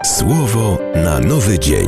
Słowo na nowy dzień.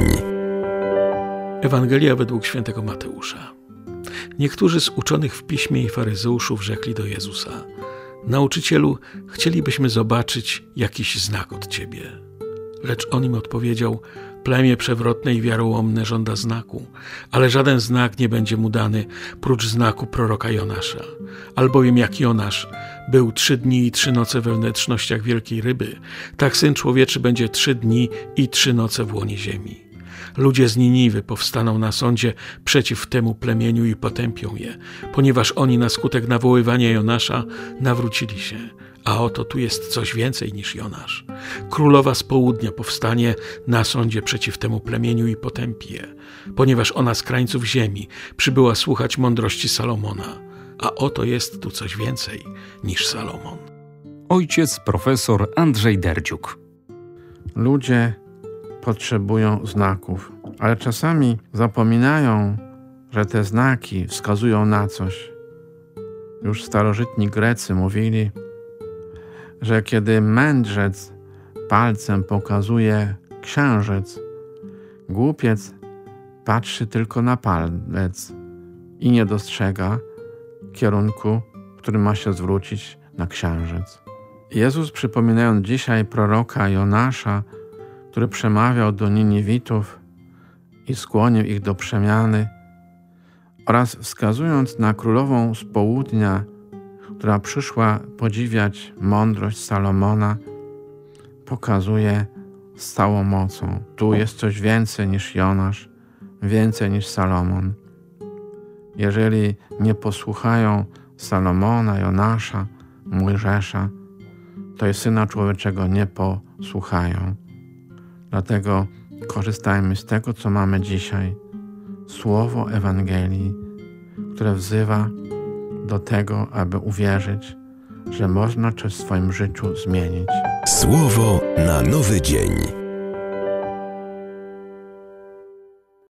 Ewangelia według świętego Mateusza. Niektórzy z uczonych w piśmie i faryzeuszów rzekli do Jezusa: Nauczycielu, chcielibyśmy zobaczyć jakiś znak od Ciebie. Lecz on im odpowiedział: Plemię przewrotne i wiarołomne żąda znaku, ale żaden znak nie będzie mu dany, prócz znaku proroka Jonasza. Albowiem jak Jonasz był 3 dni i 3 noce we wnętrznościach wielkiej ryby, tak Syn Człowieczy będzie 3 dni i 3 noce w łonie ziemi. Ludzie z Niniwy powstaną na sądzie przeciw temu plemieniu i potępią je, ponieważ oni na skutek nawoływania Jonasza nawrócili się. A oto tu jest coś więcej niż Jonasz. Królowa z południa powstanie na sądzie przeciw temu plemieniu i potępi je, ponieważ ona z krańców ziemi przybyła słuchać mądrości Salomona. A oto jest tu coś więcej niż Salomon. Ojciec profesor Andrzej Derdziuk. Ludzie potrzebują znaków, ale czasami zapominają, że te znaki wskazują na coś. Już starożytni Grecy mówili, że kiedy mędrzec palcem pokazuje księżyc, głupiec patrzy tylko na palec i nie dostrzega kierunku, w którym ma się zwrócić na księżyc. Jezus, przypominając dzisiaj proroka Jonasza, który przemawiał do Niniwitów i skłonił ich do przemiany, oraz wskazując na królową z południa, która przyszła podziwiać mądrość Salomona, pokazuje z całą mocą: tu jest coś więcej niż Jonasz, więcej niż Salomon. Jeżeli nie posłuchają Salomona, Jonasza, Mojżesza, to i Syna Człowieczego nie posłuchają. Dlatego korzystajmy z tego, co mamy dzisiaj. Słowo Ewangelii, które wzywa do tego, aby uwierzyć, że można coś w swoim życiu zmienić. Słowo na nowy dzień.